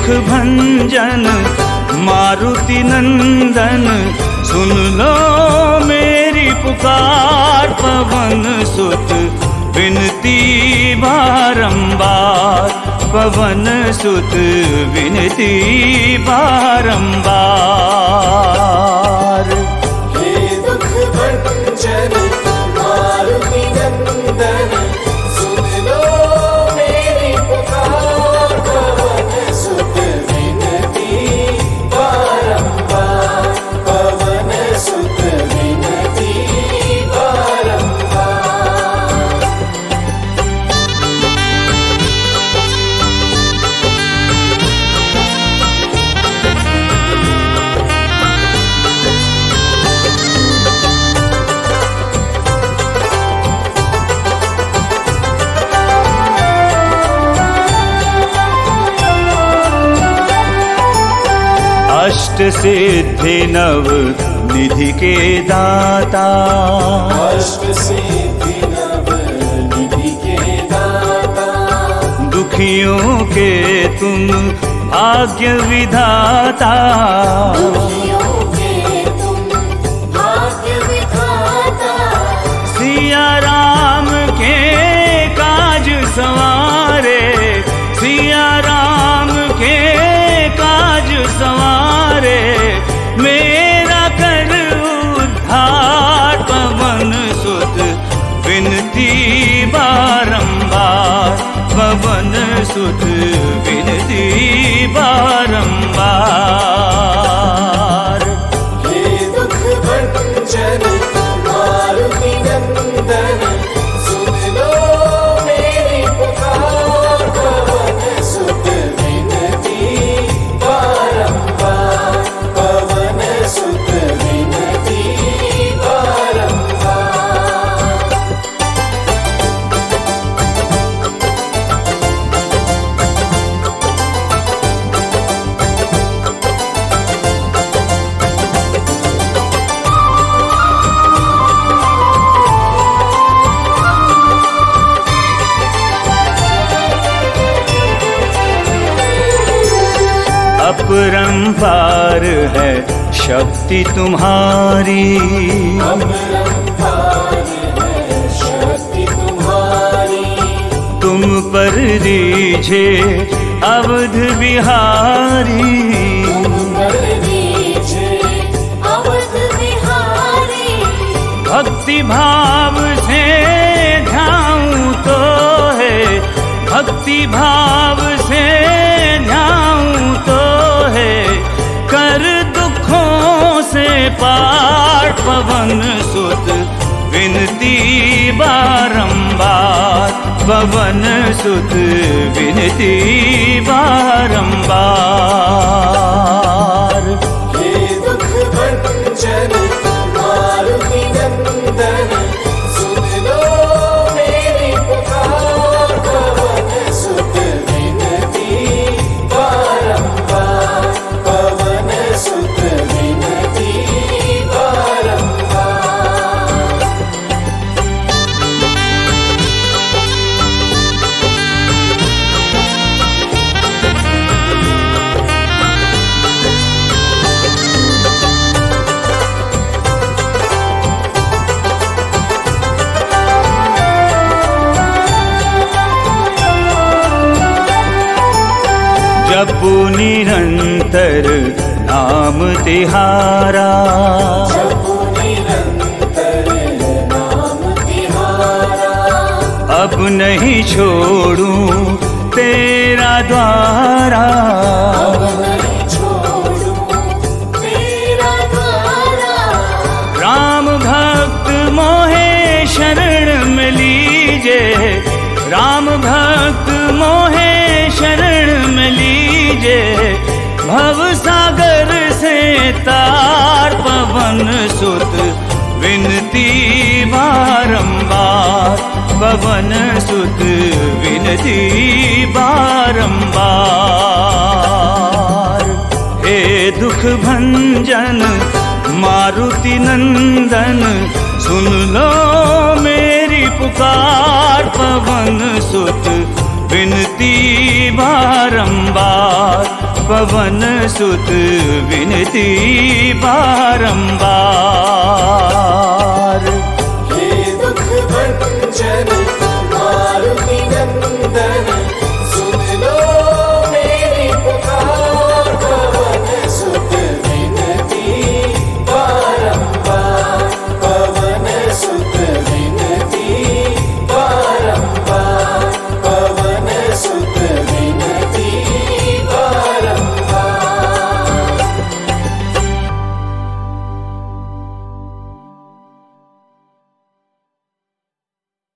भंजन मारुति नंदन, सुन लो मेरी पुकार। पवन सुत विनती बारंबार, पवन सुत विनती बारंबार। हे दुख भंजन मारुति नंदन, सुन लो मेरी पुकार। पवन सुत विनती बारंबार, पवन सुत विनती बारंबार। अष्ट सिद्धि नव निधि के दाता, अष्ट सिद्धि नव निधि के दाता, दुखियों के तुम भाग्य विधाता। दुखियों के तुम भाग्य विधाता, सिया राम के काज सवारे, सिया राम के काज सवारे। मेरा कर उद्धार, पवन सुत विनती बारंबार, पवन सुत विनती बारंबार। हे दुख भंजन मारुति नंदन, सुन लो मेरी पुकार। पवन सुत विनती बारंबार, पवन सुत विनती बारंबार। अपरंपार है शक्ति तुम्हारी, अपरंपार है शक्ति तुम्हारी, तुम पर दीजे अवध बिहारी। पर दीजे अवध बिहारी, भक्ति भाव से ध्याऊं तो है, भक्ति भाव से ध्याऊं तो है। कर दुखों से पार, पवन सुत विनती बारंबार, पवन सुत विनती बारंबार। हे दुख भंजन मारुति नंदन, सुन लो मेरी पुकार। पवन सुत विनती बारंबार, पवन सुत विनती बारंबार। जपू निरंतर नाम तिहारा, जपू निरंतर नाम तिहारा, अब नहीं छोड़ूं तेरा द्वारा। अब नहीं छोड़ूं तेरा द्वारा। राम भक्त मोहे शरण में लीजे, राम भक्त मोहे शरण में लीजे। भव सागर से तार, पवन सुत विनती बारंबार, पवन सुत विनती बारंबार। हे दुख भंजन मारुति नंदन, सुन लो मेरी पुकार। पवन सुत विनती बारंबार, पवन सुत विनती बारंबार।